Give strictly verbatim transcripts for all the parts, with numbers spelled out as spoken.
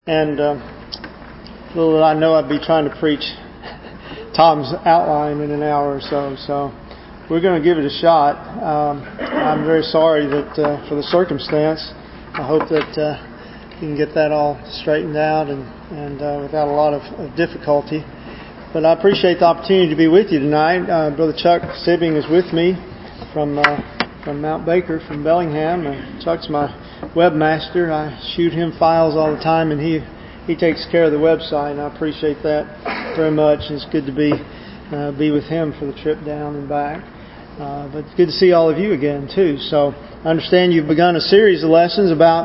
And uh, little did I know I'd be trying to preach Tom's outline in an hour or so. So we're going to give it a shot. Um, I'm very sorry that uh, for the circumstance. I hope that uh, you can get that all straightened out and, and uh, without a lot of, of difficulty. But I appreciate the opportunity to be with you tonight. Uh, Brother Chuck Sibbing is with me from uh, from Mount Baker, from Bellingham. And Chuck's my webmaster. I shoot him files all the time, and he he takes care of the website, and I appreciate that very much. It's good to be uh, be with him for the trip down and back. Uh, but it's good to see all of you again too. So I understand you've begun a series of lessons about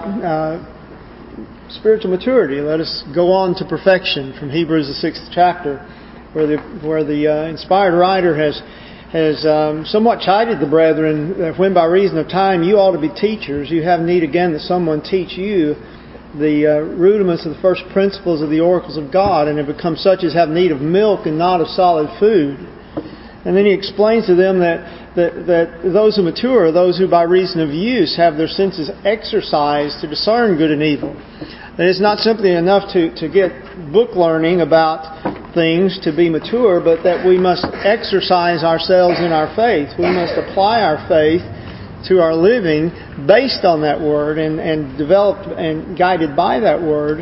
uh, spiritual maturity. Let us go on to perfection from Hebrews the sixth chapter, where the where the uh, inspired writer has has um, somewhat chided the brethren that when by reason of time you ought to be teachers, you have need again that someone teach you the uh, rudiments of the first principles of the oracles of God, and have become such as have need of milk and not of solid food. And then he explains to them that, that, that those who mature are those who by reason of use have their senses exercised to discern good and evil. That it's not simply enough to, to get book learning about things to be mature, but that we must exercise ourselves in our faith. We must apply our faith to our living based on that Word and, and developed and guided by that Word,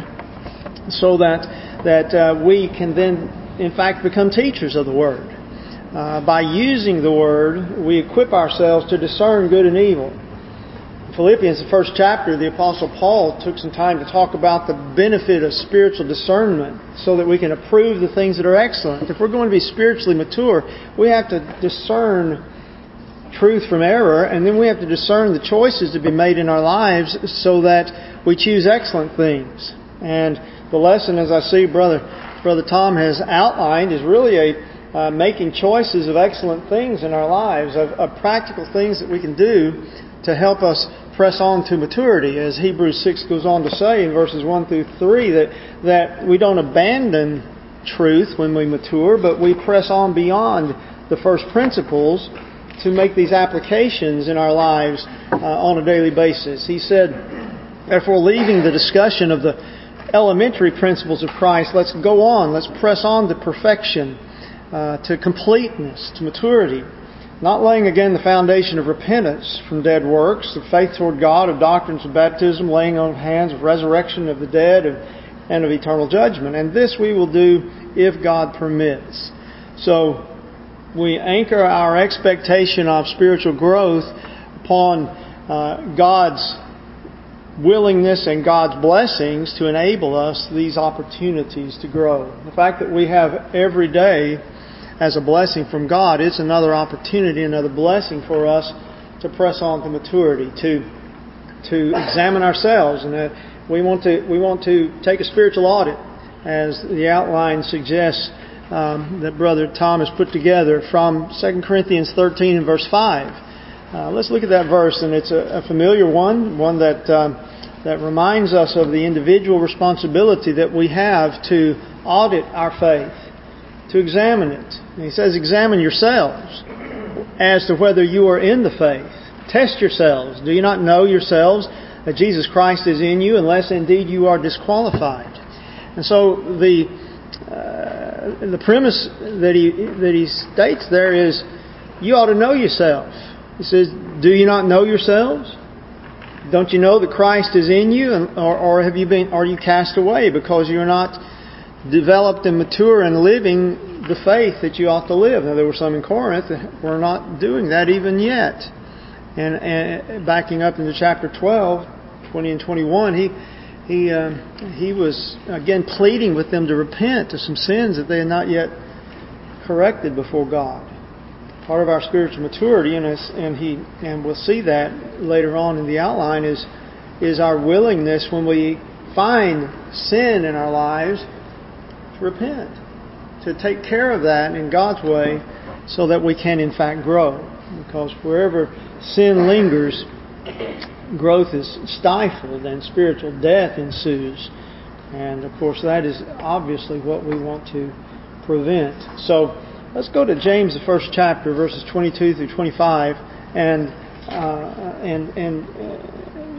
so that, that uh, we can then in fact become teachers of the Word. Uh, by using the Word, we equip ourselves to discern good and evil. In Philippians, the first chapter, the Apostle Paul took some time to talk about the benefit of spiritual discernment so that we can approve the things that are excellent. If we're going to be spiritually mature, we have to discern truth from error, and then we have to discern the choices to be made in our lives so that we choose excellent things. And the lesson, as I see Brother Brother Tom has outlined, is really a Uh, making choices of excellent things in our lives, of, of practical things that we can do to help us press on to maturity. As Hebrews six goes on to say in verses one through three, that, that we don't abandon truth when we mature, but we press on beyond the first principles to make these applications in our lives uh, on a daily basis. He said, therefore, leaving the discussion of the elementary principles of Christ, let's go on, let's press on to perfection, Uh, to completeness, to maturity, not laying again the foundation of repentance from dead works, of faith toward God, of doctrines of baptism, laying on of hands, of resurrection of the dead, and, and of eternal judgment. And this we will do if God permits. So we anchor our expectation of spiritual growth upon uh, God's willingness and God's blessings to enable us these opportunities to grow. The fact that we have every day as a blessing from God, it's another opportunity, another blessing for us to press on to maturity, to to examine ourselves, and that we want to we want to take a spiritual audit, as the outline suggests um, that Brother Tom has put together from Second Corinthians thirteen and verse five. Uh, let's look at that verse, and it's a, a familiar one, one that um, that reminds us of the individual responsibility that we have to audit our faith, to examine it. And he says, examine yourselves as to whether you are in the faith. Test yourselves. Do you not know yourselves that Jesus Christ is in you, unless indeed you are disqualified? And so the uh, the premise that he that he states there is, you ought to know yourself. He says, do you not know yourselves? Don't you know that Christ is in you, or, or have you been are you cast away because you're not developed and mature and living the faith that you ought to live? Now, there were some in Corinth that were not doing that even yet. And, and backing up into chapter twelve, twenty and twenty-one, he he uh, he was again pleading with them to repent of some sins that they had not yet corrected before God. Part of our spiritual maturity, and and he and we'll see that later on in the outline, is is our willingness when we find sin in our lives to repent, to take care of that in God's way, so that we can in fact grow. Because wherever sin lingers, growth is stifled and spiritual death ensues. And of course that is obviously what we want to prevent. So let's go to James, the first chapter, verses twenty-two through twenty-five, and uh, and and uh,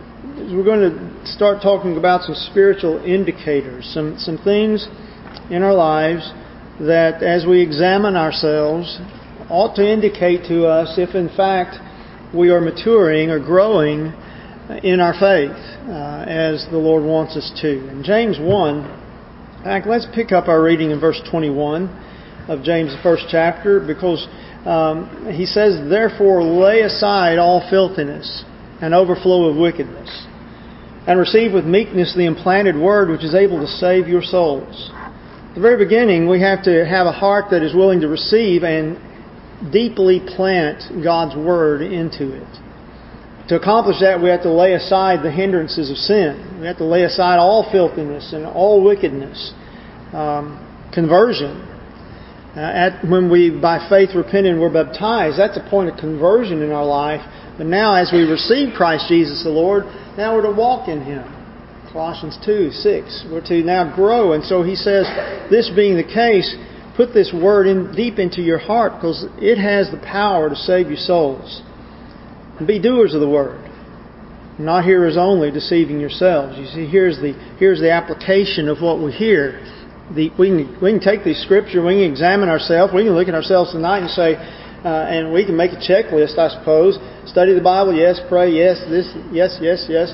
is we're going to start talking about some spiritual indicators, some, some things in our lives that as we examine ourselves ought to indicate to us if in fact we are maturing or growing in our faith uh, as the Lord wants us to. In James one, in fact, let's pick up our reading in verse twenty-one of James, the first chapter, because um, he says, "Therefore lay aside all filthiness and overflow of wickedness, and receive with meekness the implanted word which is able to save your souls." At the very beginning, we have to have a heart that is willing to receive and deeply plant God's word into it. To accomplish that, we have to lay aside the hindrances of sin. We have to lay aside all filthiness and all wickedness. Um, conversion. Uh, at, when we, by faith, repent and were baptized, that's a point of conversion in our life. But now, as we receive Christ Jesus the Lord, now we're to walk in Him. Colossians two, six. We're to now grow. And so he says, this being the case, put this word in deep into your heart, because it has the power to save your souls. And be doers of the word, not hearers only, deceiving yourselves. You see, here's the here's the application of what we hear. The, we can we can take these scripture, we can examine ourselves, we can look at ourselves tonight and say, uh, and we can make a checklist, I suppose. Study the Bible, yes. Pray, yes. This, yes, yes, yes.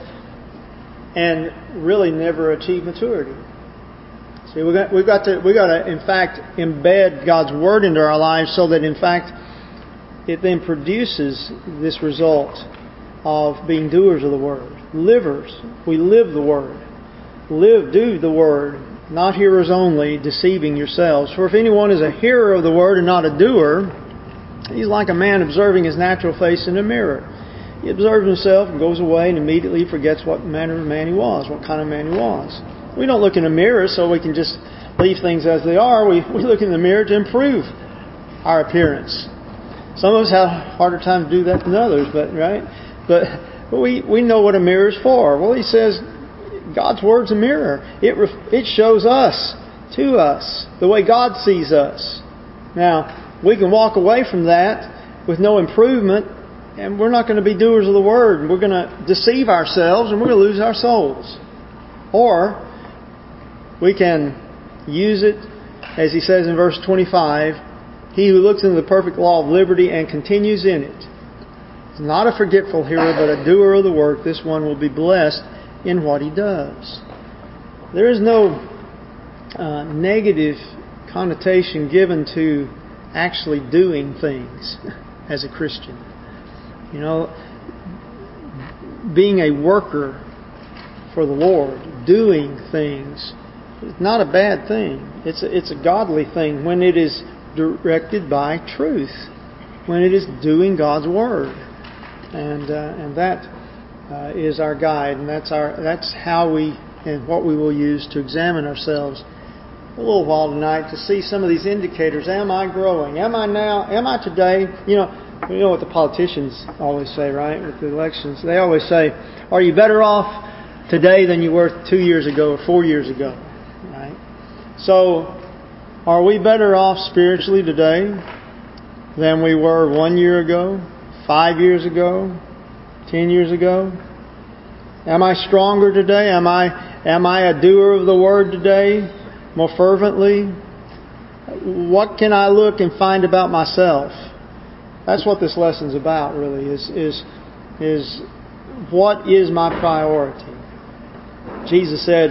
And really never achieve maturity. See, we've got, we've got to, we've got to, in fact, embed God's Word into our lives so that, in fact, it then produces this result of being doers of the Word. Livers. We live the Word. Live, do the Word, not hearers only, deceiving yourselves. For if anyone is a hearer of the Word and not a doer, he's like a man observing his natural face in a mirror. He observes himself and goes away and immediately forgets what manner of man he was, what kind of man he was. We don't look in a mirror so we can just leave things as they are. We, we look in the mirror to improve our appearance. Some of us have a harder time to do that than others, but right? But, but we, we know what a mirror is for. Well, he says God's Word's a mirror. It it shows us, to us, the way God sees us. Now, we can walk away from that with no improvement, and we're not going to be doers of the Word. We're going to deceive ourselves, and we're going to lose our souls. Or we can use it, as he says in verse twenty-five, he who looks into the perfect law of liberty and continues in it is not a forgetful hearer, but a doer of the work. This one will be blessed in what he does. There is no uh, negative connotation given to actually doing things as a Christian. You know, being a worker for the Lord, doing things, is not a bad thing. It's a, it's a godly thing when it is directed by truth, when it is doing God's Word, and uh, and that uh, is our guide, and that's our that's how we and what we will use to examine ourselves a little while tonight to see some of these indicators. Am I growing? Am I now? Am I today? You know. You know what the politicians always say, right? With the elections, they always say, "Are you better off today than you were two years ago or four years ago?" Right? So, are we better off spiritually today than we were one year ago, five years ago, ten years ago? Am I stronger today? Am I am I a doer of the Word today, more fervently? What can I look and find about myself? That's what this lesson's about, really, is is is what is my priority? Jesus said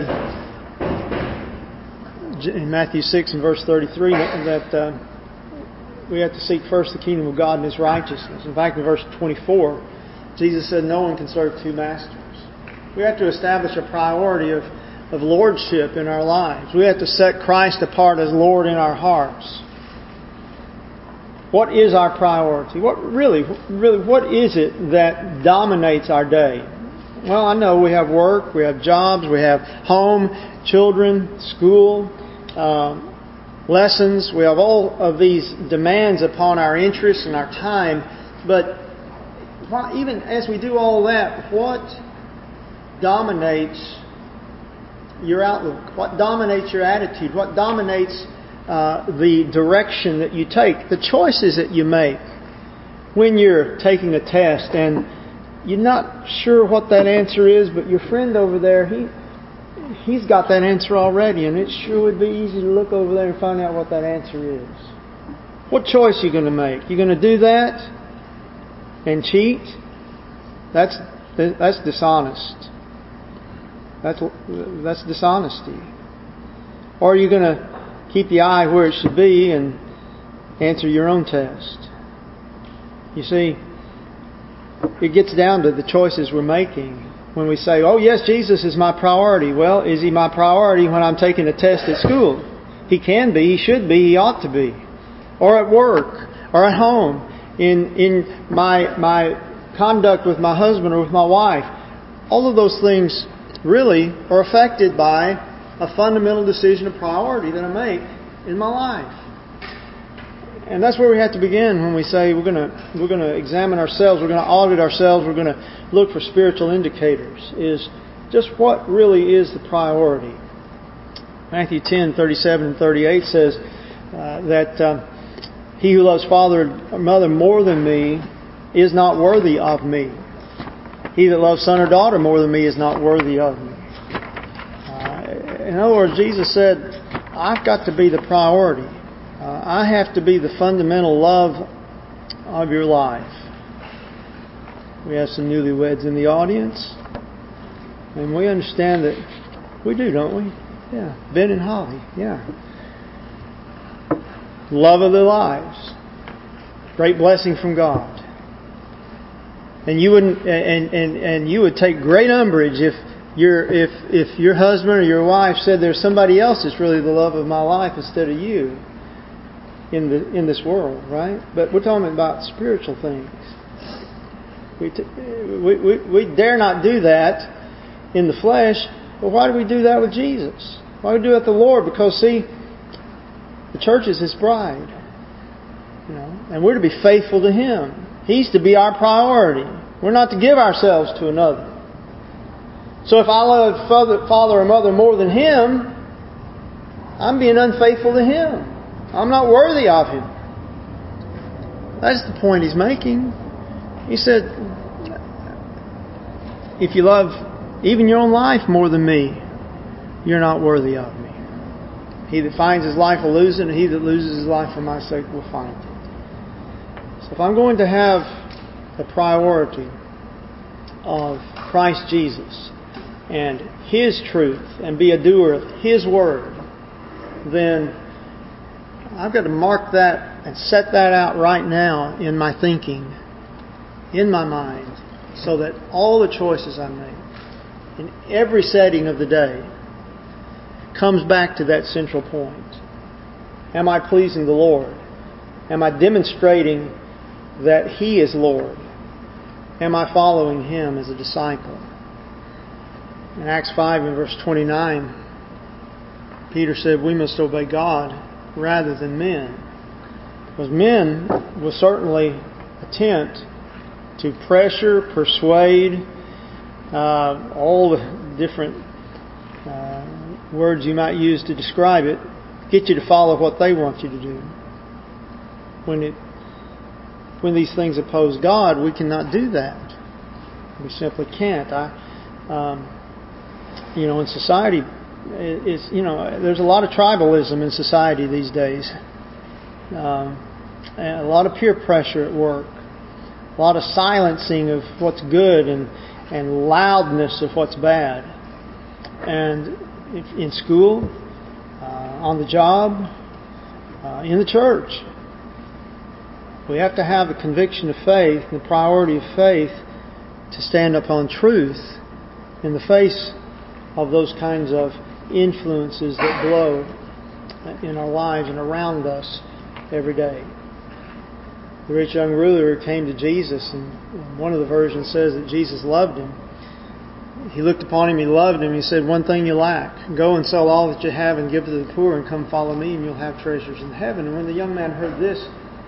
in Matthew six and verse thirty-three that uh, we have to seek first the kingdom of God and His righteousness. In fact, in verse twenty-four, Jesus said no one can serve two masters. We have to establish a priority of, of lordship in our lives. We have to set Christ apart as Lord in our hearts. What is our priority? What really, really, what is it that dominates our day? Well, I know we have work, we have jobs, we have home, children, school, um, lessons. We have all of these demands upon our interests and our time. But even as we do all that, what dominates your outlook? What dominates your attitude? What dominates Uh, the direction that you take, the choices that you make when you're taking a test and you're not sure what that answer is, but your friend over there, he he's got that answer already, and it sure would be easy to look over there and find out what that answer is. What choice are you going to make? You're going to do that and cheat? That's that's dishonest. That's that's dishonesty. Or are you going to keep the eye where it should be and answer your own test? You see, it gets down to the choices we're making. When we say, oh yes, Jesus is my priority. Well, is He my priority when I'm taking a test at school? He can be, He should be, He ought to be. Or at work, or at home, in in my my conduct with my husband or with my wife. All of those things really are affected by a fundamental decision of priority that I make in my life. And that's where we have to begin when we say we're going to we're going to examine ourselves, we're going to audit ourselves, we're going to look for spiritual indicators. Is just what really is the priority. Matthew ten thirty-seven and thirty-eight says uh, that uh, he who loves father or mother more than me is not worthy of me. He that loves son or daughter more than me is not worthy of me. Uh, in other words, Jesus said, I've got to be the priority. Uh, I have to be the fundamental love of your life. We have some newlyweds in the audience. And we understand that we do, don't we? Yeah. Ben and Holly. Yeah. Love of their lives. Great blessing from God. And you wouldn't and, and, and you would take great umbrage if your if if your husband or your wife said there's somebody else that's really the love of my life instead of you. In the in this world, right? But we're talking about spiritual things. We, t- we we we dare not do that in the flesh. But why do we do that with Jesus? Why do we do it with the Lord? Because see, the church is His bride, you know, and we're to be faithful to Him. He's to be our priority. We're not to give ourselves to another. So if I love father, father or mother more than Him, I'm being unfaithful to Him. I'm not worthy of Him. That's the point He's making. He said, if you love even your own life more than me, you're not worthy of me. He that finds his life will lose it, and he that loses his life for my sake will find it. So if I'm going to have the priority of Christ Jesus and His truth and be a doer of His word, then I've got to mark that and set that out right now in my thinking, in my mind, so that all the choices I make in every setting of the day comes back to that central point. Am I pleasing the Lord? Am I demonstrating that He is Lord? Am I following Him as a disciple? In Acts five and verse twenty-nine, Peter said we must obey God rather than men. Because men will certainly attempt to pressure, persuade, uh, all the different uh, words you might use to describe it, get you to follow what they want you to do. When it, when these things oppose God, we cannot do that. We simply can't. I, um, you know, in society, it's, you know, there's a lot of tribalism in society these days. Um, and a lot of peer pressure at work. A lot of silencing of what's good and, and loudness of what's bad. And in school, uh, on the job, uh, in the church. We have to have the conviction of faith and the priority of faith to stand upon truth in the face of those kinds of influences that blow in our lives and around us every day. The rich young ruler came to Jesus, and one of the versions says that Jesus loved him. He looked upon him, He loved him. He said, one thing you lack. Go and sell all that you have and give to the poor, and come follow me, and you'll have treasures in heaven. And when the young man heard this,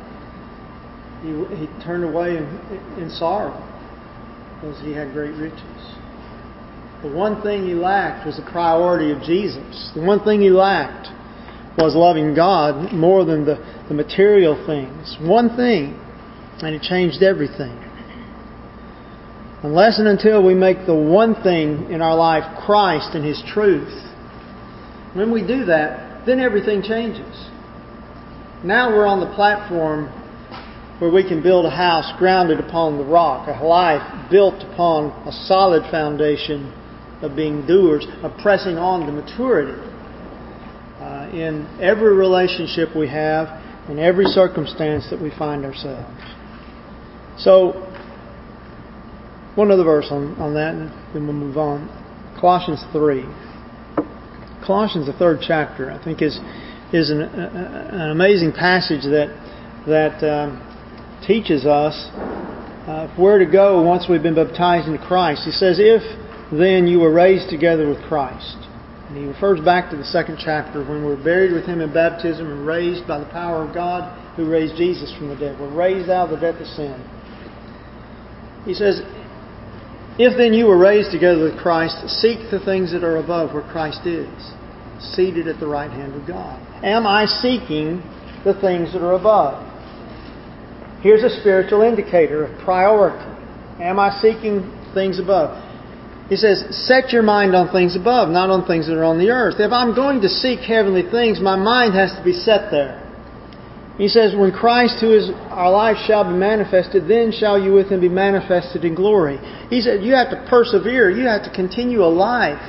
he, he turned away in, in sorrow, because he had great riches. The one thing he lacked was the priority of Jesus. The one thing he lacked was loving God more than the, the material things. One thing, and it changed everything. Unless and until we make the one thing in our life Christ and His truth. When we do that, then everything changes. Now we're on the platform where we can build a house grounded upon the rock, a life built upon a solid foundation of being doers, of pressing on to maturity uh, in every relationship we have, in every circumstance that we find ourselves. So, one other verse on, on that, and then we'll move on. Colossians three. Colossians, the third chapter, I think is is an, uh, an amazing passage that that um, teaches us uh, where to go once we've been baptized into Christ. He says, "If then you were raised together with Christ." And he refers back to the second chapter when we're buried with Him in baptism and raised by the power of God who raised Jesus from the dead. We're raised out of the death of sin. He says, "If then you were raised together with Christ, seek the things that are above where Christ is, seated at the right hand of God." Am I seeking the things that are above? Here's a spiritual indicator of priority. Am I seeking things above? He says, set your mind on things above, not on things that are on the earth. If I'm going to seek heavenly things, my mind has to be set there. He says, when Christ, who is our life, shall be manifested, then shall you with Him be manifested in glory. He said, you have to persevere. You have to continue a life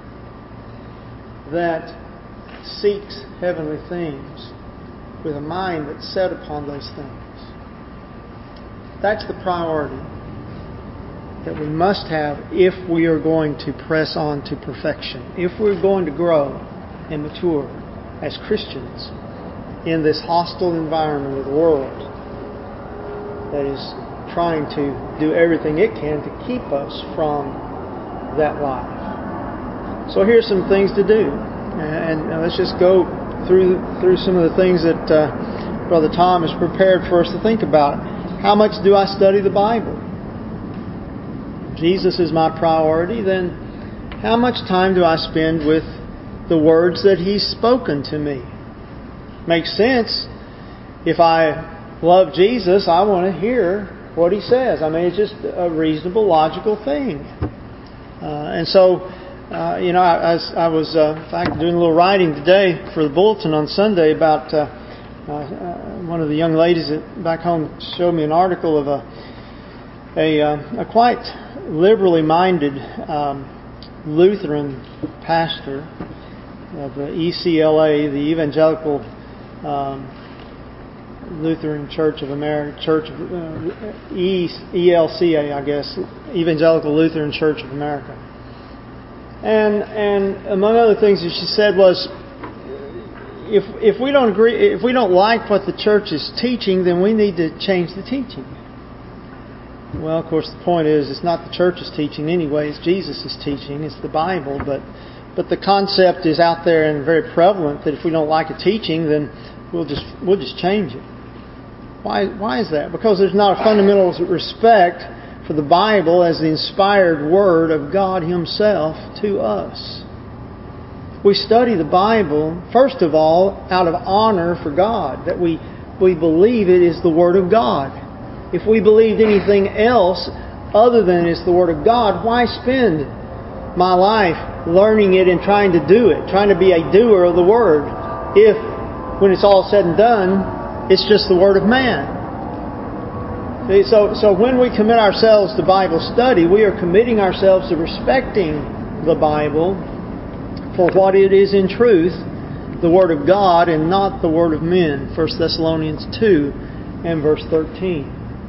that seeks heavenly things with a mind that's set upon those things. That's the priority that we must have if we are going to press on to perfection. If we're going to grow and mature as Christians in this hostile environment of the world that is trying to do everything it can to keep us from that life. So here's some things to do. And let's just go through through some of the things that uh, Brother Tom has prepared for us to think about. How much do I study the Bible? Jesus is my priority, then how much time do I spend with the words that He's spoken to me? Makes sense. If I love Jesus, I want to hear what He says. I mean, it's just a reasonable, logical thing. Uh, and so, uh, you know, I, I, I was, uh, in fact, doing a little writing today for the bulletin on Sunday about uh, uh, one of the young ladies that back home showed me an article of a a, uh, a quite liberally minded um, Lutheran pastor of the E C L A, the Evangelical um, Lutheran Church of America, Church of uh, e, ELCA, I guess, Evangelical Lutheran Church of America. And and among other things that she said was, if if we don't agree, if we don't like what the church is teaching, then we need to change the teaching. Well, of course, the point is, it's not the church's teaching anyway. It's Jesus' teaching. It's the Bible. But but the concept is out there and very prevalent that if we don't like a teaching, then we'll just we'll just change it. Why why is that? Because there's not a fundamental respect for the Bible as the inspired Word of God Himself to us. We study the Bible, first of all, out of honor for God, that we we believe it is the Word of God. If we believed anything else other than it's the Word of God, why spend my life learning it and trying to do it, trying to be a doer of the Word, if, when it's all said and done, it's just the Word of man? See, so, so when we commit ourselves to Bible study, we are committing ourselves to respecting the Bible for what it is in truth, the Word of God, and not the Word of men. First Thessalonians two and verse thirteen.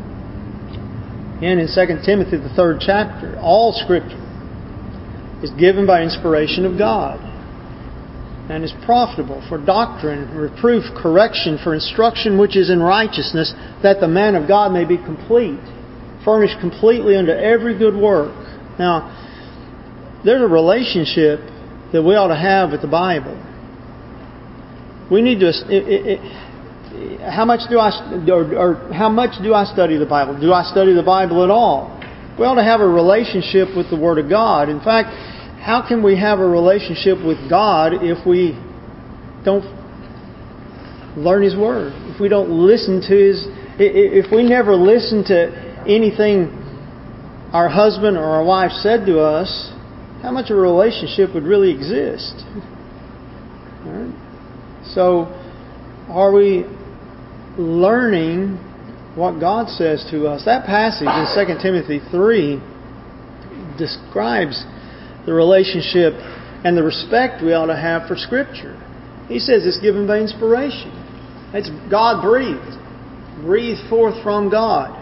And in Second Timothy, the third chapter, all Scripture is given by inspiration of God and is profitable for doctrine, reproof, correction, for instruction which is in righteousness, that the man of God may be complete, furnished completely unto every good work. Now, there's a relationship that we ought to have with the Bible. We need to... It, it, it, How much do I or, or how much do I study the Bible? Do I study the Bible at all? We ought to have a relationship with the Word of God. In fact, how can we have a relationship with God if we don't learn His Word? If we don't listen to His... If we never listen to anything our husband or our wife said to us, how much of a relationship would really exist? All right? So, are we learning what God says to us? That passage in Second Timothy three describes the relationship and the respect we ought to have for Scripture. He says it's given by inspiration. It's God-breathed. Breathed forth from God.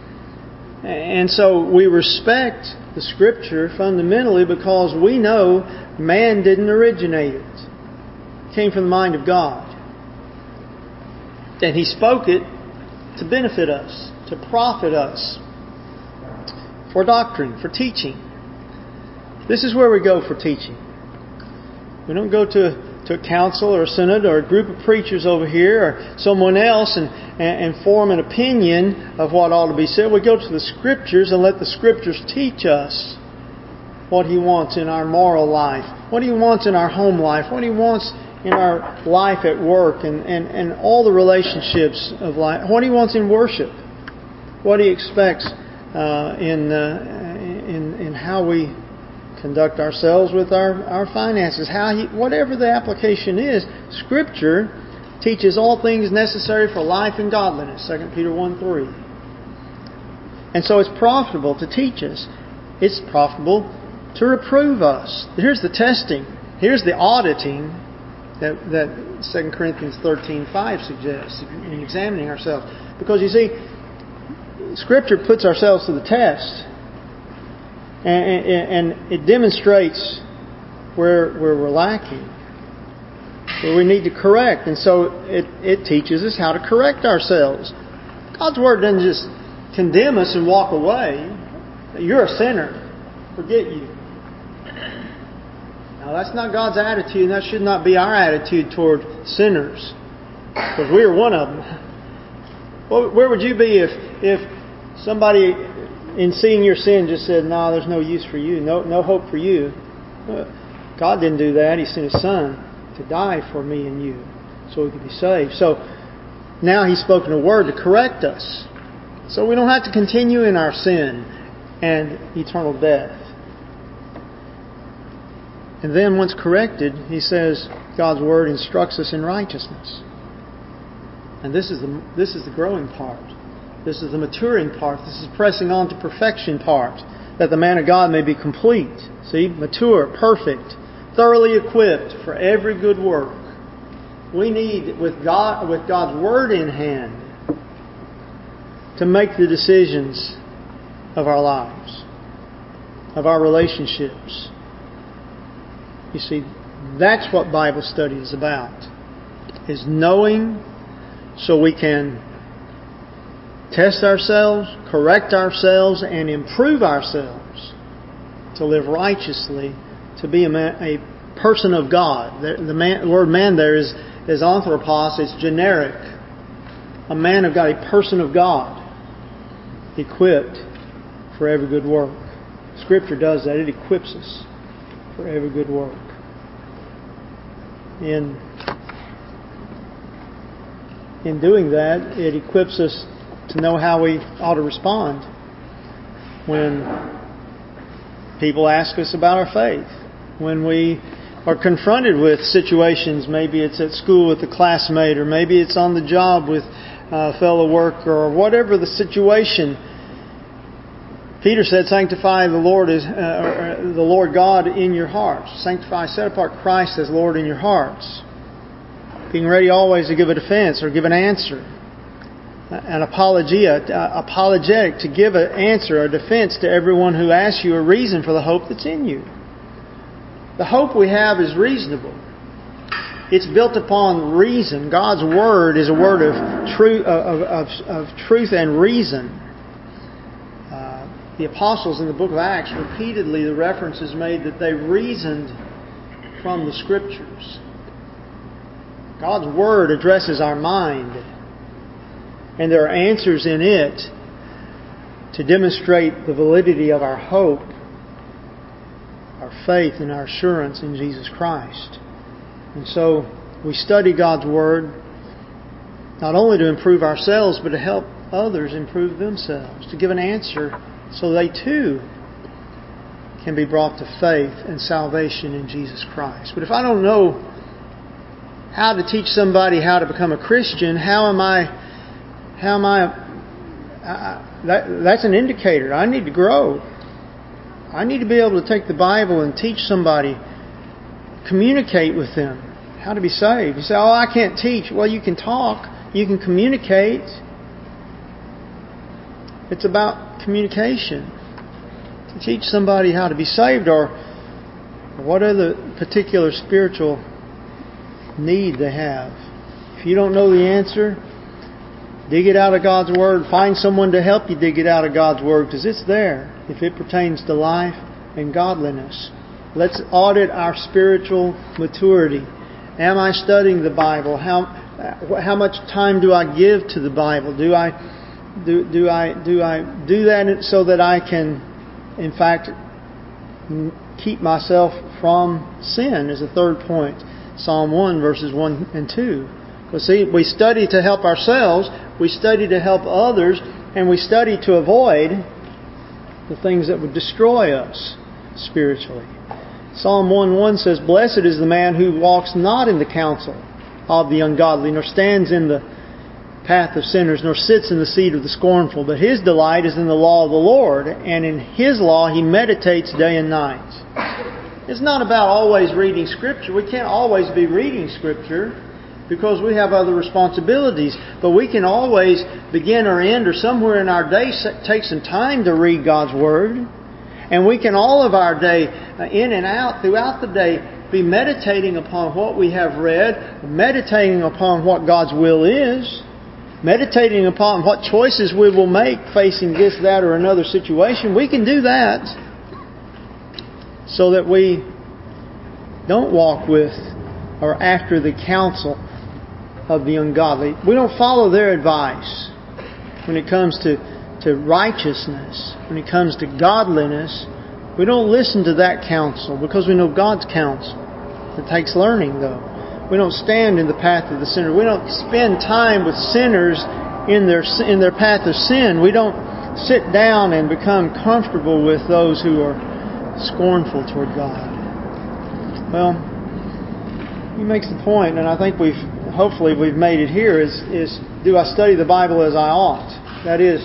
And so we respect the Scripture fundamentally because we know man didn't originate it. It came from the mind of God. And He spoke it to benefit us, to profit us, for doctrine, for teaching. This is where we go for teaching. We don't go to to a council or a synod or a group of preachers over here or someone else and, and, and form an opinion of what ought to be said. We go to the Scriptures and let the Scriptures teach us what He wants in our moral life, what He wants in our home life, what He wants in our life at work and, and, and all the relationships of life, what He wants in worship, what He expects uh, in, uh, in, in how we conduct ourselves with our, our finances, how he, whatever the application is. Scripture teaches all things necessary for life and godliness, Second Peter one three. And so it's profitable to teach us. It's profitable to reprove us. Here's the testing. Here's the auditing that, that Second Corinthians thirteen five suggests in examining ourselves. Because you see, Scripture puts ourselves to the test. And, and, and it demonstrates where, where we're lacking, where we need to correct. And so it, it teaches us how to correct ourselves. God's Word doesn't just condemn us and walk away. You're a sinner. Forget you. Now that's not God's attitude, and that should not be our attitude toward sinners. Because we are one of them. Where would you be if, if somebody, in seeing your sin, just said, no, there's no use for you, no no hope for you? Well, God didn't do that. He sent His Son to die for me and you so we could be saved. So now He's spoken a word to correct us. So we don't have to continue in our sin and eternal death. And then once corrected, He says God's Word instructs us in righteousness. And this is the this is the growing part. This is the maturing part. This is pressing on to perfection part, that the man of God may be complete. See? Mature, perfect, thoroughly equipped for every good work. We need, with God, with God's Word in hand, to make the decisions of our lives, of our relationships. You see, that's what Bible study is about. Is knowing so we can test ourselves, correct ourselves, and improve ourselves to live righteously, to be a, man, a person of God. The, the, man, the word man there is, is anthropos, it's generic. A man of God, a person of God, equipped for every good work. Scripture does that. It equips us for every good work. In, in doing that, it equips us to know how we ought to respond when people ask us about our faith, when we are confronted with situations, maybe it's at school with a classmate, or maybe it's on the job with a fellow worker, or whatever the situation. Peter said, sanctify the Lord as uh, the Lord God in your hearts. Sanctify, set apart Christ as Lord in your hearts. Being ready always to give a defense or give an answer. An apologia, uh, apologetic to give an answer or defense to everyone who asks you a reason for the hope that's in you. The hope we have is reasonable. It's built upon reason. God's Word is a word of, tru- of, of, of truth and reason. Uh, the apostles in the book of Acts, repeatedly the reference is made that they reasoned from the Scriptures. God's Word addresses our mind. And there are answers in it to demonstrate the validity of our hope, our faith, and our assurance in Jesus Christ. And so we study God's Word not only to improve ourselves, but to help others improve themselves, to give an answer so they too can be brought to faith and salvation in Jesus Christ. But if I don't know how to teach somebody how to become a Christian, how am I, how am I, I that, that's an indicator. I need to grow. I need to be able to take the Bible and teach somebody, communicate with them how to be saved. You say, oh, I can't teach. Well, you can talk. You can communicate. It's about communication. To teach somebody how to be saved, or what are the particular spiritual need they have. If you don't know the answer, dig it out of God's Word. Find someone to help you dig it out of God's Word, because it's there if it pertains to life and godliness. Let's audit our spiritual maturity. Am I studying the Bible? How how much time do I give to the Bible? Do I do do I do I do that so that I can, in fact, keep myself from sin? Is a third point. Psalm one, verses one and two. Well, see, we study to help ourselves, we study to help others, and we study to avoid the things that would destroy us spiritually. Psalm one one says, "Blessed is the man who walks not in the counsel of the ungodly, nor stands in the path of sinners, nor sits in the seat of the scornful. But his delight is in the law of the Lord, and in His law he meditates day and night." It's not about always reading Scripture. We can't always be reading Scripture because we have other responsibilities. But we can always begin or end or somewhere in our day take some time to read God's Word. And we can all of our day, in and out, throughout the day, be meditating upon what we have read, meditating upon what God's will is, meditating upon what choices we will make facing this, that, or another situation. We can do that so that we don't walk with or after the counsel of the ungodly. We don't follow their advice when it comes to, to righteousness, when it comes to godliness. We don't listen to that counsel because we know God's counsel. It takes learning, though. We don't stand in the path of the sinner. We don't spend time with sinners in their in their path of sin. We don't sit down and become comfortable with those who are scornful toward God. Well, he makes the point, and I think we've hopefully we've made it here, is, is do I study the Bible as I ought? That is,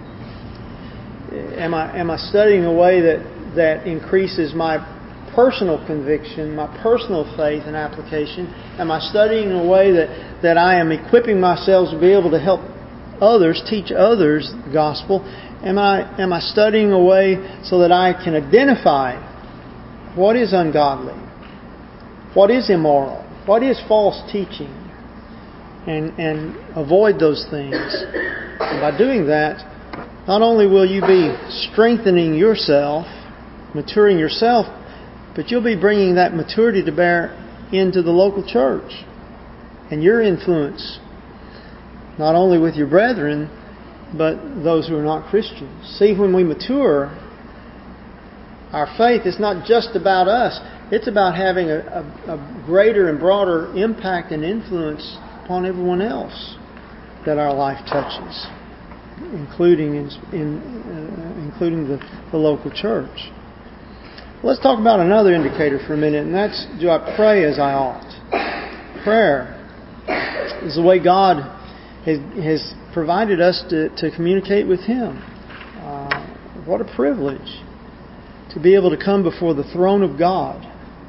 am I am I studying a way that, that increases my personal conviction, my personal faith and application? Am I studying in a way that, that I am equipping myself to be able to help others, teach others the gospel? Am I am I studying a way so that I can identify what is ungodly, what is immoral, what is false teaching, and and avoid those things? And by doing that, not only will you be strengthening yourself, maturing yourself, but you'll be bringing that maturity to bear into the local church and your influence, not only with your brethren, but those who are not Christians. See, when we mature, our faith is not just about us. It's about having a, a, a greater and broader impact and influence upon everyone else that our life touches, including in, in uh, including the, the local church. Let's talk about another indicator for a minute, and that's, do I pray as I ought? Prayer is the way God has, has provided us to, to communicate with Him. Uh, what a privilege to be able to come before the throne of God.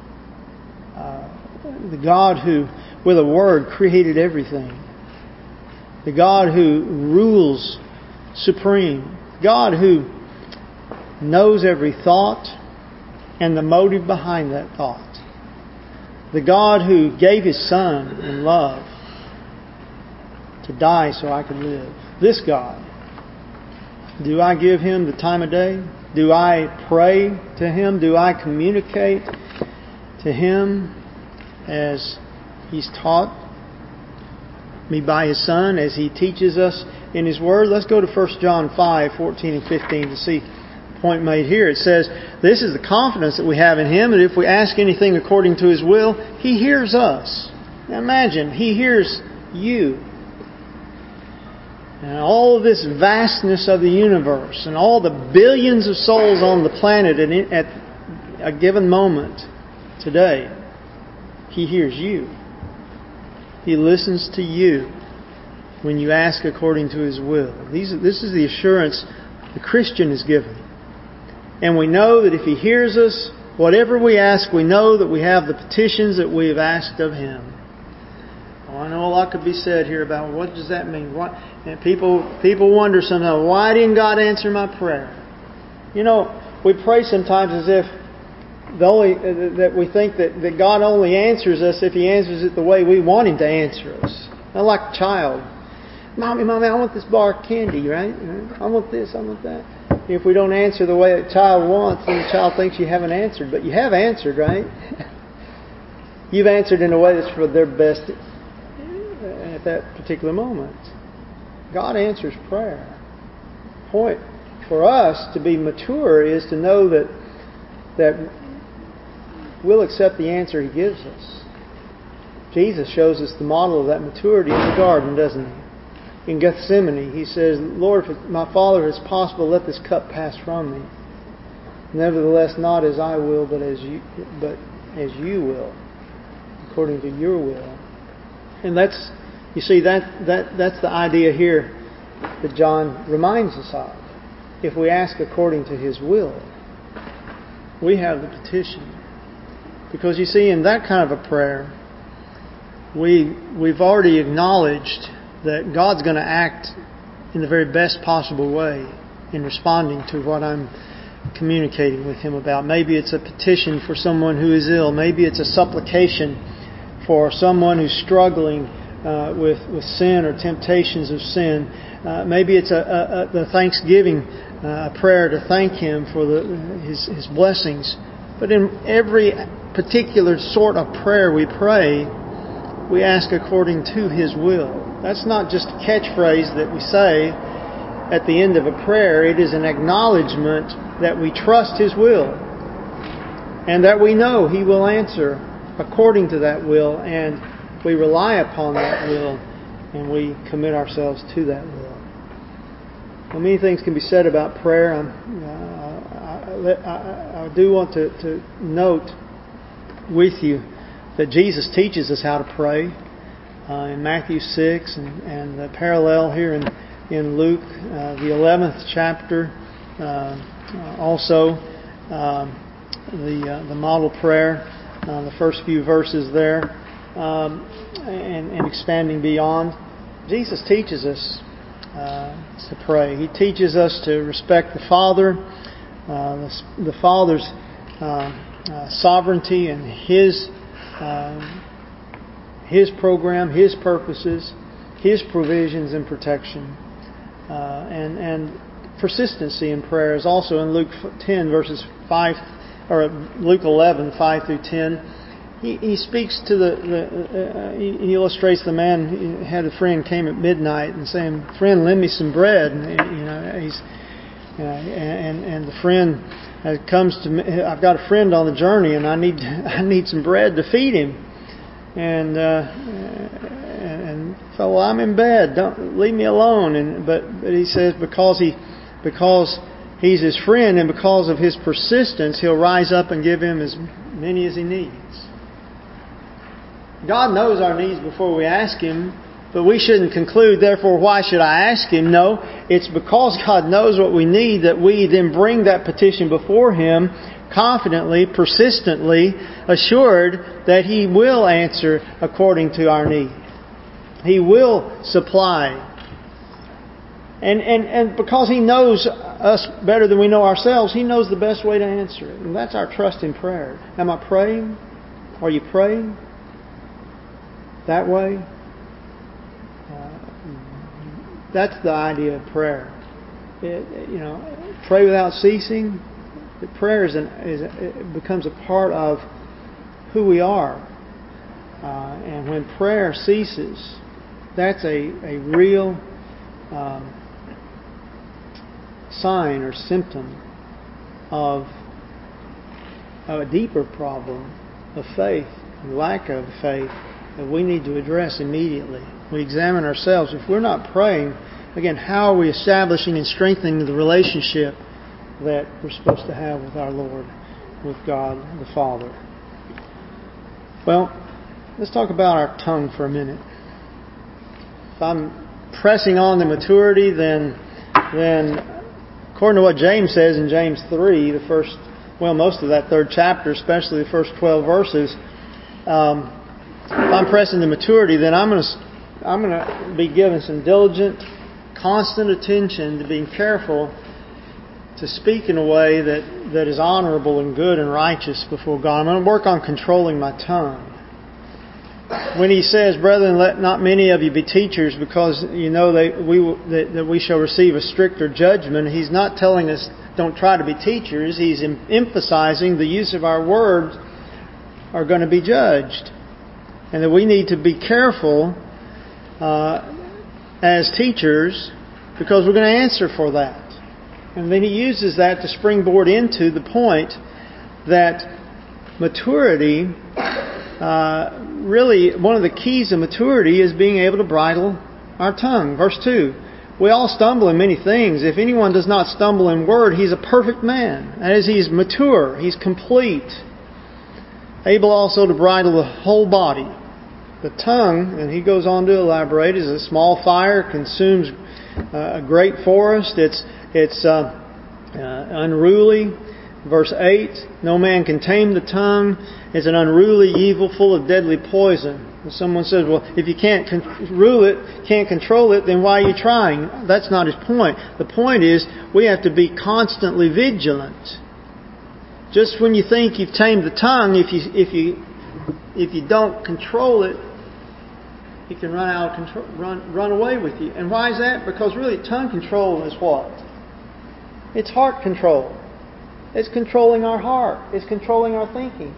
Uh, the God who, with a word, created everything. The God who rules supreme. God who knows every thought and the motive behind that thought. The God who gave His Son in love to die so I could live. This God. Do I give Him the time of day? Do I pray to Him? Do I communicate to Him as He's taught me by His Son, as He teaches us in His Word? Let's go to First John five, fourteen and fifteen to see the point made here. It says, this is the confidence that we have in Him, and if we ask anything according to His will, He hears us. Now imagine, He hears you. and all of this vastness of the universe and all the billions of souls on the planet at a given moment today, He hears you. He listens to you when you ask according to His will. These, this is the assurance the Christian is given. And we know that if He hears us, whatever we ask, we know that we have the petitions that we have asked of Him. Well, I know a lot could be said here about what does that mean. What, and people people wonder sometimes, why didn't God answer my prayer? You know, we pray sometimes as if the only that we think that, that God only answers us if He answers it the way we want Him to answer us. Not like a child. Mommy, Mommy, I want this bar of candy, right? I want this, I want that. If we don't answer the way a child wants, then the child thinks you haven't answered. But you have answered, right? You've answered in a way that's for their best at that particular moment. God answers prayer. Point for us to be mature is to know that that we'll accept the answer He gives us. Jesus shows us the model of that maturity in the garden, doesn't He? In Gethsemane, He says, Lord, if my Father is possible, let this cup pass from me. Nevertheless, not as I will, but as you, but as you will, according to your will. And that's, you see, that, that that's the idea here that John reminds us of. If we ask according to His will, we have the petition. Because you see, in that kind of a prayer, we, we've already acknowledged that God's going to act in the very best possible way in responding to what I'm communicating with Him about. Maybe it's a petition for someone who is ill. Maybe it's a supplication for someone who's struggling uh, with, with sin or temptations of sin. Uh, maybe it's a, a, a the thanksgiving uh, prayer to thank Him for the, his, his blessings. But in every particular sort of prayer we pray, we ask according to His will. That's not just a catchphrase that we say at the end of a prayer. It is an acknowledgement that we trust His will and that we know He will answer according to that will, and we rely upon that will and we commit ourselves to that will. Well, many things can be said about prayer. Uh, I, I, I do want to, to note with you that Jesus teaches us how to pray. Uh, in Matthew six and, and the parallel here in, in Luke, uh, the eleventh chapter, uh, also um, the uh, the model prayer, uh, the first few verses there, um, and, and expanding beyond. Jesus teaches us uh, to pray. He teaches us to respect the Father, uh, the, the Father's uh, uh, sovereignty and His uh, His program, His purposes, His provisions and protection. Uh, and, and persistency in prayer is also in Luke ten verses five, or Luke eleven, five through ten. He, he speaks to the, the uh, he, he illustrates the man who had a friend came at midnight and saying, "Friend, lend me some bread." And, you know, he's, uh, and, and the friend comes to me, "I've got a friend on the journey and I need, I need some bread to feed him." And uh, and so, well, I'm in bed. Don't leave me alone. And but but he says because he because he's his friend and because of his persistence, he'll rise up and give him as many as he needs. God knows our needs before we ask Him, but we shouldn't conclude, therefore, why should I ask Him? No, it's because God knows what we need that we then bring that petition before Him, confidently, persistently, assured that He will answer according to our need. He will supply. And, and, and because He knows us better than we know ourselves, He knows the best way to answer it. And that's our trust in prayer. Am I praying? Are you praying that way? Uh, that's the idea of prayer. It, you know, pray without ceasing. The prayer is, an, is a, it becomes a part of who we are. Uh, and when prayer ceases, that's a, a real um, sign or symptom of, of a deeper problem of faith, lack of faith, that we need to address immediately. We examine ourselves. If we're not praying, again, how are we establishing and strengthening the relationship that we're supposed to have with our Lord, with God the Father? Well, let's talk about our tongue for a minute. If I'm pressing on to maturity, then, then according to what James says in James three, the first, well, most of that third chapter, especially the first twelve verses, um, if I'm pressing to maturity, then I'm going to I'm going to be given some diligent, constant attention to being careful to speak in a way that, that is honorable and good and righteous before God. I'm going to work on controlling my tongue. When he says, "Brethren, let not many of you be teachers, because you know they, we, that, that we shall receive a stricter judgment," he's not telling us don't try to be teachers. He's emphasizing the use of our words are going to be judged, and that we need to be careful uh, as teachers, because we're going to answer for that. And then he uses that to springboard into the point that maturity, uh, really one of the keys of maturity is being able to bridle our tongue. Verse two, "We all stumble in many things. If anyone does not stumble in word, he's a perfect man." That is, he's mature, he's complete, able also to bridle the whole body. The tongue, and he goes on to elaborate, is a small fire, consumes uh, a great forest. It's it's uh, uh, unruly. Verse eight, "No man can tame the tongue. It's an unruly evil full of deadly poison." If someone says, "Well, if you can't con- rule it, can't control it, then why are you trying?" That's not his point. The point is we have to be constantly vigilant. Just when you think you've tamed the tongue, if you if you if you don't control it, it can run out of control, run run away with you. And why is that? Because really, tongue control is what? It's heart control. It's controlling our heart. It's controlling our thinking.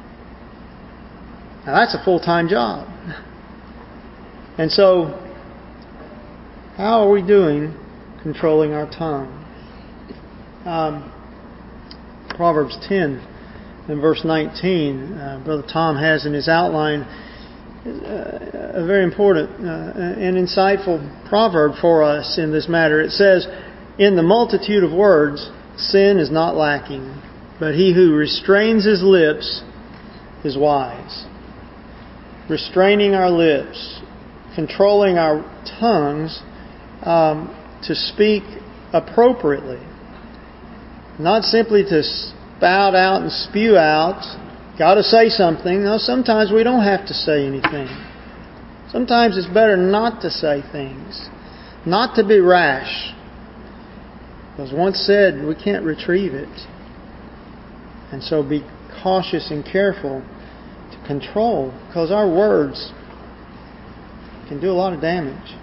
Now that's a full-time job. And so, how are we doing controlling our tongue? Um, Proverbs ten and verse nineteen, uh, Brother Tom has in his outline uh, a very important uh, and insightful proverb for us in this matter. It says, "In the multitude of words, sin is not lacking, but he who restrains his lips is wise." Restraining our lips, controlling our tongues um, to speak appropriately. Not simply to spout out and spew out, got to say something. No, sometimes we don't have to say anything. Sometimes it's better not to say things, not to be rash. Because once said, we can't retrieve it. And so be cautious and careful to control, because our words can do a lot of damage.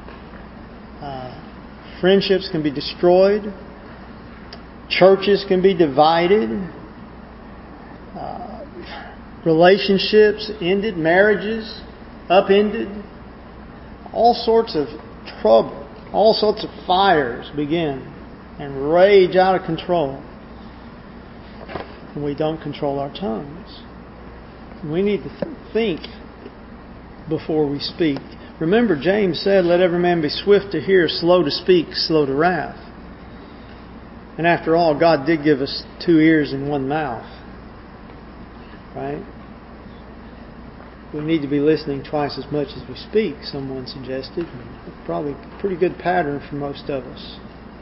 Uh, friendships can be destroyed. Churches can be divided. Uh, relationships ended. Marriages upended. All sorts of trouble. All sorts of fires begin and rage out of control when we don't control our tongues. We need to th- think before we speak. Remember, James said, "Let every man be swift to hear, slow to speak, slow to wrath." And after all, God did give us two ears and one mouth. Right? We need to be listening twice as much as we speak, someone suggested. Probably a pretty good pattern for most of us.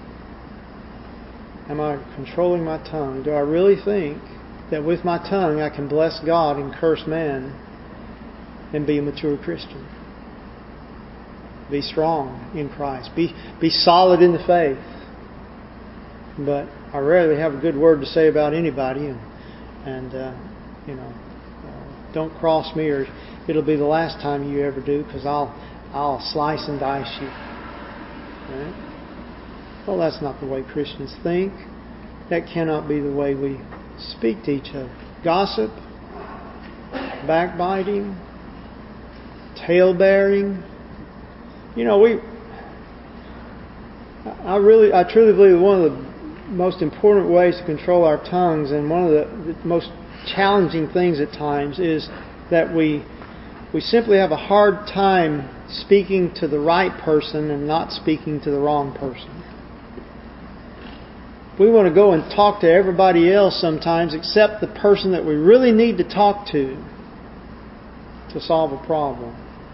Am I controlling my tongue? Do I really think that with my tongue I can bless God and curse man and be a mature Christian? Be strong in Christ. Be, be solid in the faith. But I rarely have a good word to say about anybody, and, and uh, you know, uh, don't cross me, or it'll be the last time you ever do, because I'll I'll slice and dice you. Right? Well, that's not the way Christians think. That cannot be the way we speak to each other. Gossip, backbiting, tale-bearing. You know, we. I really, I truly believe one of the most important ways to control our tongues, and one of the, the most challenging things at times, is that we we simply have a hard time speaking to the right person and not speaking to the wrong person. We want to go and talk to everybody else sometimes except the person that we really need to talk to to solve a problem.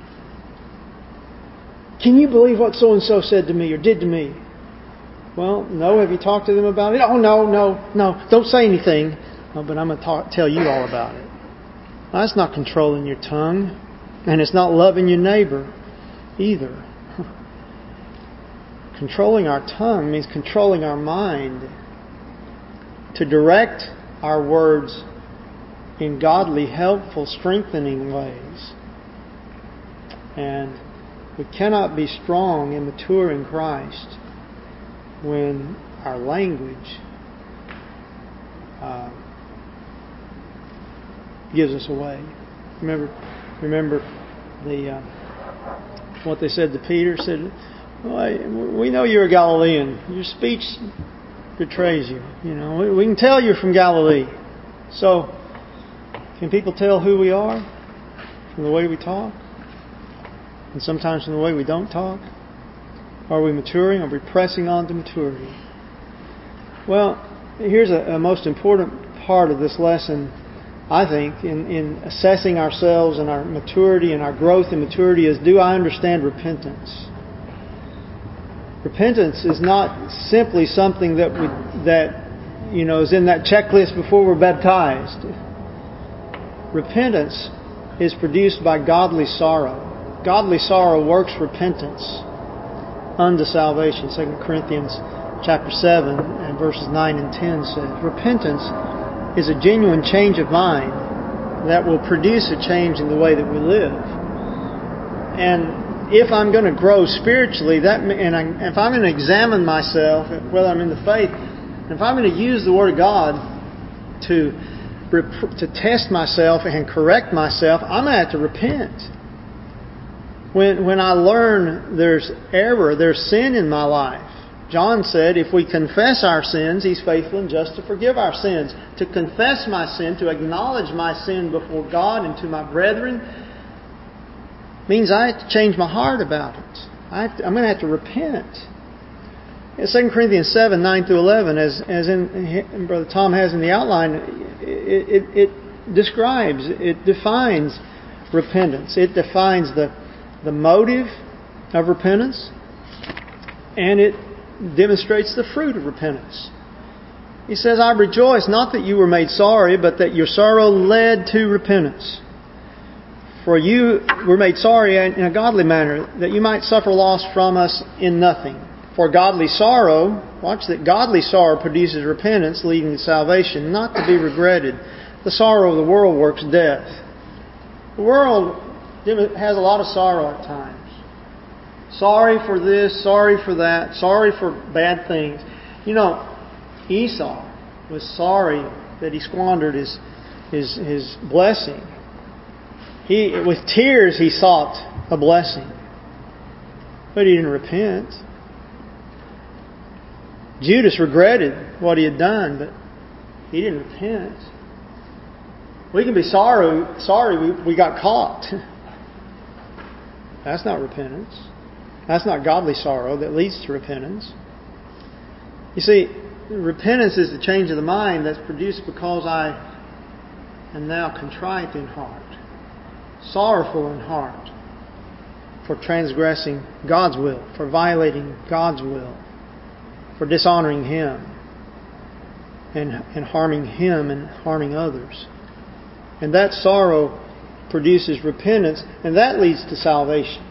Can you believe what so-and-so said to me or did to me? Well, no. Have you talked to them about it? Oh, no, no, no. Don't say anything. Oh, but I'm going to talk, tell you all about it. Well, that's not controlling your tongue. And it's not loving your neighbor either. Controlling our tongue means controlling our mind to direct our words in godly, helpful, strengthening ways. And we cannot be strong and mature in Christ when our language uh, gives us away. Remember, remember the uh, what they said to Peter. Said, well, "We know you're a Galilean. Your speech betrays you. You know, we, we can tell you're from Galilee. So, can people tell who we are from the way we talk? And sometimes from the way we don't talk? Are we maturing? Are we pressing on to maturity?" Well, here's a, a most important part of this lesson, I think, in, in assessing ourselves and our maturity and our growth in maturity is, do I understand repentance? Repentance is not simply something that we, that you know is in that checklist before we're baptized. Repentance is produced by godly sorrow. Godly sorrow works repentance unto salvation. Second Corinthians chapter seven and verses nine and ten says, repentance is a genuine change of mind that will produce a change in the way that we live. And if I'm going to grow spiritually, that and I, if I'm going to examine myself, whether I'm in the faith, and if I'm going to use the Word of God to to test myself and correct myself, I'm going to have to repent. When when I learn there's error, there's sin in my life. John said, if we confess our sins, He's faithful and just to forgive our sins. To confess my sin, to acknowledge my sin before God and to my brethren, means I have to change my heart about it. I have to, I'm going to have to repent. In Second Corinthians seven, nine through eleven, as as in Brother Tom has in the outline, it, it, it describes, it defines repentance. It defines the the motive of repentance, and it demonstrates the fruit of repentance. He says, I rejoice not that you were made sorry, but that your sorrow led to repentance. For you were made sorry in a godly manner, that you might suffer loss from us in nothing. For godly sorrow, watch that godly sorrow produces repentance, leading to salvation, not to be regretted. The sorrow of the world works death. The world has a lot of sorrow at times. Sorry for this, sorry for that, sorry for bad things. You know, Esau was sorry that he squandered his his his blessing. He with tears he sought a blessing, but he didn't repent. Judas regretted what he had done, but he didn't repent. We can be sorry sorry we, we got caught. That's not repentance. That's not godly sorrow that leads to repentance. You see, repentance is the change of the mind that's produced because I am now contrite in heart, sorrowful in heart for transgressing God's will, for violating God's will, for dishonoring Him and, and harming Him and harming others. And that sorrow produces repentance, and that leads to salvation.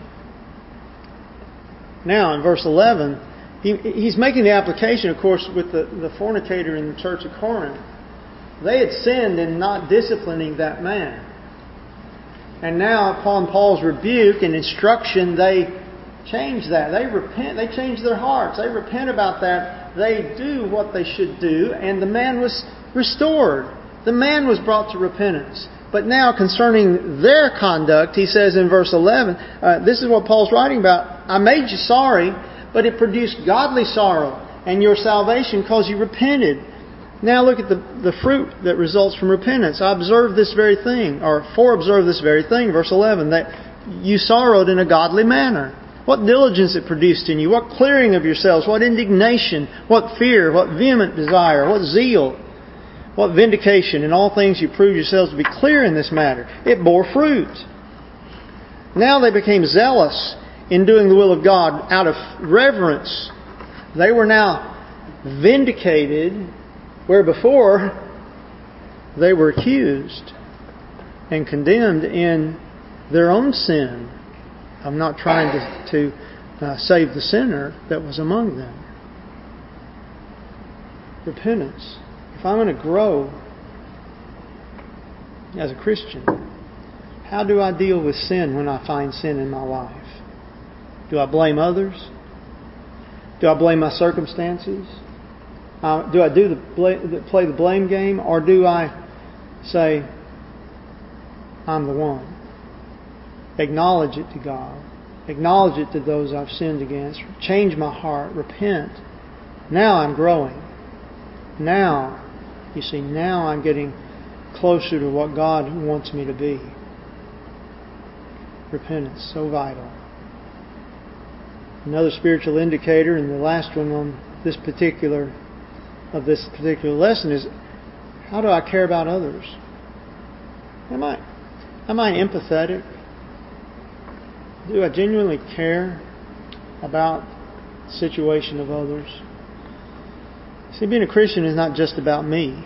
Now, in verse eleven, he, he's making the application, of course, with the, the fornicator in the church of Corinth. They had sinned in not disciplining that man. And now, upon Paul's rebuke and instruction, they change that. They repent. They change their hearts. They repent about that. They do what they should do, and the man was restored. The man was brought to repentance. But now concerning their conduct, he says in verse eleven, uh, this is what Paul's writing about. I made you sorry, but it produced godly sorrow and your salvation because you repented. Now look at the, the fruit that results from repentance. I observe this very thing, or for observe this very thing, verse eleven, that you sorrowed in a godly manner. What diligence it produced in you, what clearing of yourselves, what indignation, what fear, what vehement desire, what zeal, what vindication. In all things you proved yourselves to be clear in this matter. It bore fruit. Now they became zealous in doing the will of God out of reverence. They were now vindicated where before they were accused and condemned in their own sin. I'm not trying to, to uh, save the sinner that was among them. Repentance. If I'm going to grow as a Christian, how do I deal with sin when I find sin in my life? Do I blame others? Do I blame my circumstances? Uh, do I do the bl- play the blame game, or do I say, I'm the one? Acknowledge it to God. Acknowledge it to those I've sinned against. Change my heart. Repent. Now I'm growing. Now, you see, now I'm getting closer to what God wants me to be. Repentance, so vital. Another spiritual indicator, and the last one on this particular of this particular lesson, is how do I care about others? Am I am I empathetic? Do I genuinely care about the situation of others? See, being a Christian is not just about me.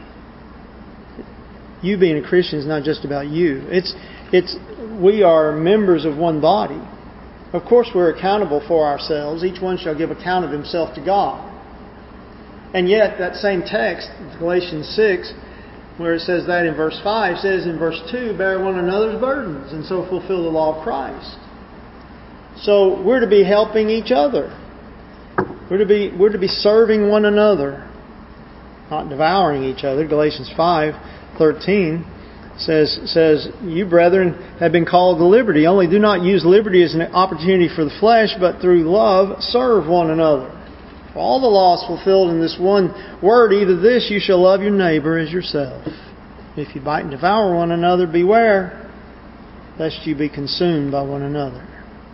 You being a Christian is not just about you. It's it's we are members of one body. Of course, we're accountable for ourselves. Each one shall give account of himself to God. And yet, that same text, Galatians six, where it says that in verse five, says in verse two, bear one another's burdens and so fulfill the law of Christ. So we're to be helping each other. We're to be we're to be serving one another, not devouring each other. Galatians five thirteen says says you brethren have been called to liberty. Only do not use liberty as an opportunity for the flesh, but through love serve one another. For all the law is fulfilled in this one word, either this, you shall love your neighbor as yourself. If you bite and devour one another, beware lest you be consumed by one another.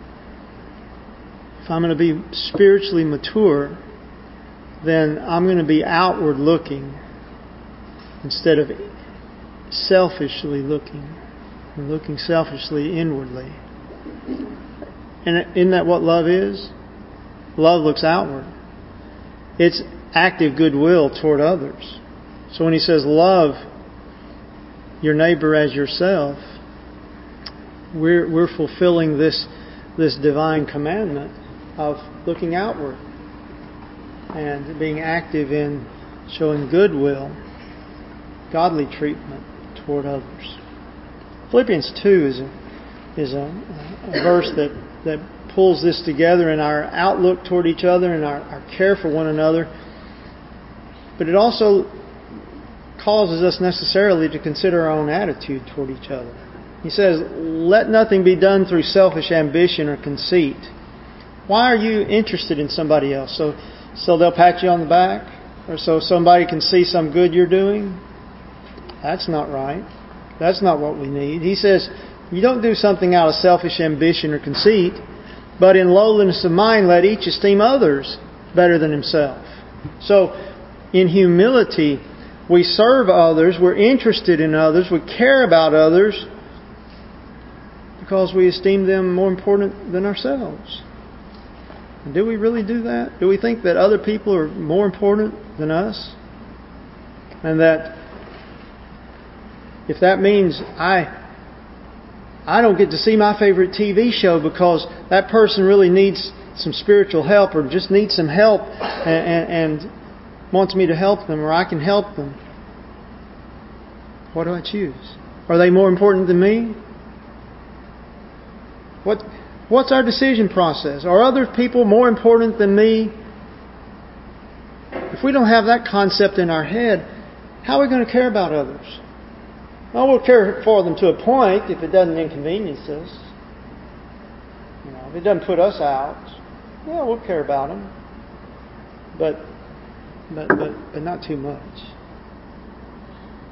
If I'm going to be spiritually mature, then I'm going to be outward looking instead of selfishly looking, and looking selfishly inwardly. And isn't that what love is? Love looks outward. It's active goodwill toward others. So when he says love your neighbor as yourself, we're we're fulfilling this this divine commandment of looking outward and being active in showing goodwill, godly treatment toward others. Philippians two is a, is a, a verse that, that pulls this together in our outlook toward each other and our, our care for one another. But it also causes us necessarily to consider our own attitude toward each other. He says, let nothing be done through selfish ambition or conceit. Why are you interested in somebody else? So, so they'll pat you on the back? Or so somebody can see some good you're doing? That's not right. That's not what we need. He says, you don't do something out of selfish ambition or conceit, but in lowliness of mind let each esteem others better than himself. So, in humility, we serve others, we're interested in others, we care about others because we esteem them more important than ourselves. And do we really do that? Do we think that other people are more important than us? And that if that means I I don't get to see my favorite T V show because that person really needs some spiritual help or just needs some help and, and, and wants me to help them, or I can help them, what do I choose? Are they more important than me? What What's our decision process? Are other people more important than me? If we don't have that concept in our head, how are we going to care about others? Well, we'll care for them to a point if it doesn't inconvenience us. You know, if it doesn't put us out, yeah, we'll care about them. But, but, but, but not too much.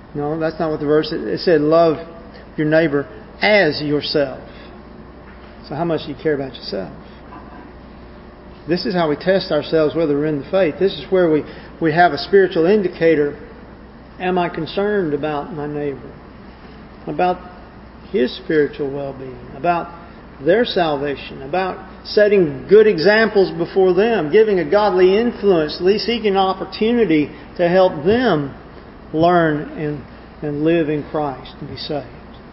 No, that's not what the verse said. It said, love your neighbor as yourself. So how much do you care about yourself? This is how we test ourselves whether we're in the faith. This is where we, we have a spiritual indicator. Am I concerned about my neighbor? About his spiritual well-being? About their salvation? About setting good examples before them? Giving a godly influence? At least seeking an opportunity to help them learn and, and live in Christ and be saved.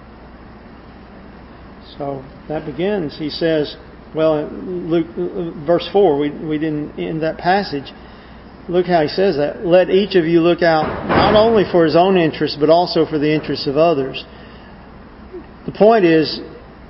So that begins, he says, well, Luke, verse four, we, we didn't end that passage. Look how he says that. Let each of you look out not only for his own interests, but also for the interests of others. The point is,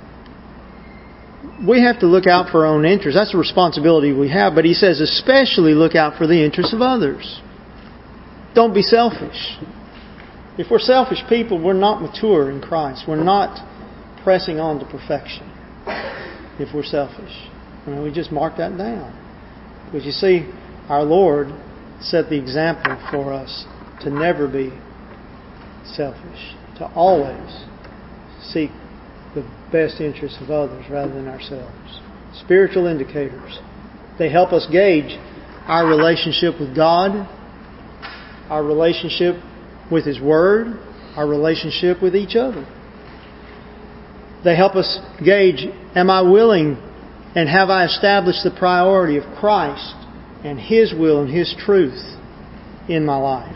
we have to look out for our own interests. That's a responsibility we have. But he says, especially look out for the interests of others. Don't be selfish. If we're selfish people, we're not mature in Christ. We're not pressing on to perfection if we're selfish. I mean, we just mark that down. Because you see, our Lord set the example for us to never be selfish, to always seek the best interests of others rather than ourselves. Spiritual indicators. They help us gauge our relationship with God, our relationship with His Word, our relationship with each other. They help us gauge, am I willing and have I established the priority of Christ and His will and His truth in my life?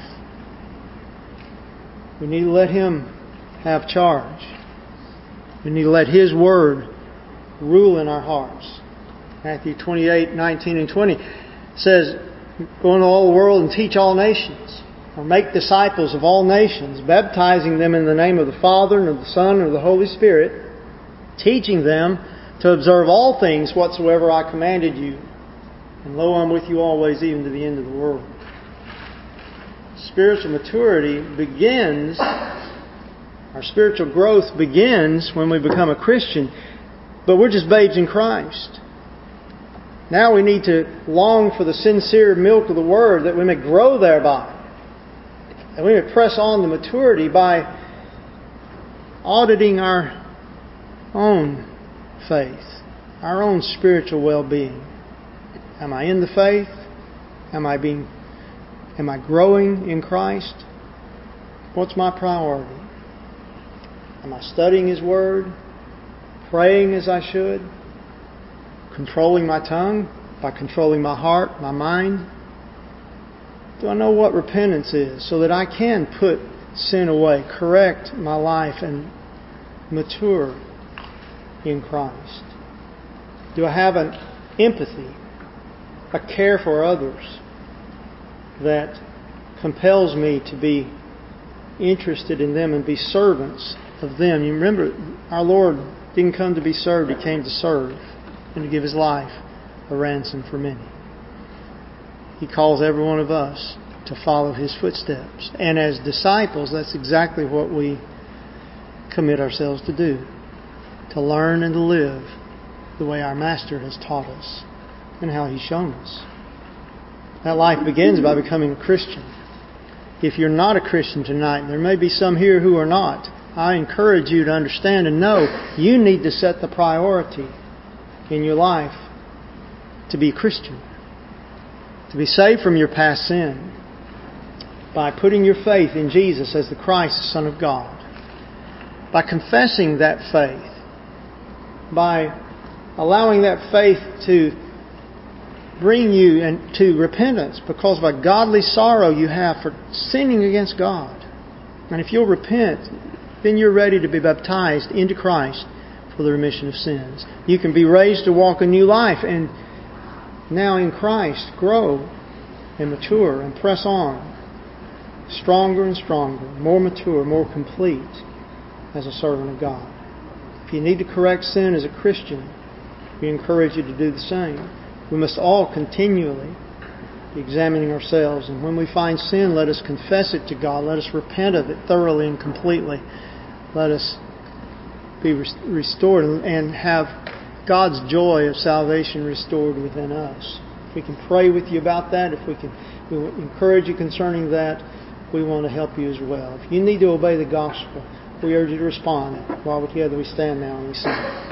We need to let Him have charge. We need to let His Word rule in our hearts. Matthew twenty-eight, nineteen and twenty says, go into all the world and teach all nations, or make disciples of all nations, baptizing them in the name of the Father and of the Son and of the Holy Spirit, teaching them to observe all things whatsoever I commanded you. And lo, I'm with you always, even to the end of the world. Spiritual maturity begins, our spiritual growth begins when we become a Christian, but we're just babes in Christ. Now we need to long for the sincere milk of the Word, that we may grow thereby. And we may press on to maturity by auditing our own faith, our own spiritual well-being. Am I in the faith? Am I being, am I growing in Christ? What's my priority? Am I studying His Word? Praying as I should? Controlling my tongue by controlling my heart, my mind? Do I know what repentance is so that I can put sin away, correct my life, and mature in Christ? Do I have an empathy, a care for others that compels me to be interested in them and be servants of them? You remember, our Lord didn't come to be served, He came to serve and to give His life a ransom for many. He calls every one of us to follow His footsteps. And as disciples, that's exactly what we commit ourselves to do. To learn and to live the way our Master has taught us and how He's shown us. That life begins by becoming a Christian. If you're not a Christian tonight, there may be some here who are not, I encourage you to understand and know you need to set the priority in your life to be a Christian. To be saved from your past sin by putting your faith in Jesus as the Christ, the Son of God. By confessing that faith. By allowing that faith to bring you to repentance because of a godly sorrow you have for sinning against God. And if you'll repent, then you're ready to be baptized into Christ for the remission of sins. You can be raised to walk a new life and now in Christ grow and mature and press on stronger and stronger, more mature, more complete as a servant of God. If you need to correct sin as a Christian, we encourage you to do the same. We must all continually be examining ourselves, and when we find sin, let us confess it to God. Let us repent of it thoroughly and completely. Let us be restored and have God's joy of salvation restored within us. If we can pray with you about that, if we can we will encourage you concerning that, we want to help you as well. If you need to obey the gospel, we urge you to respond. While together we stand now and we sing.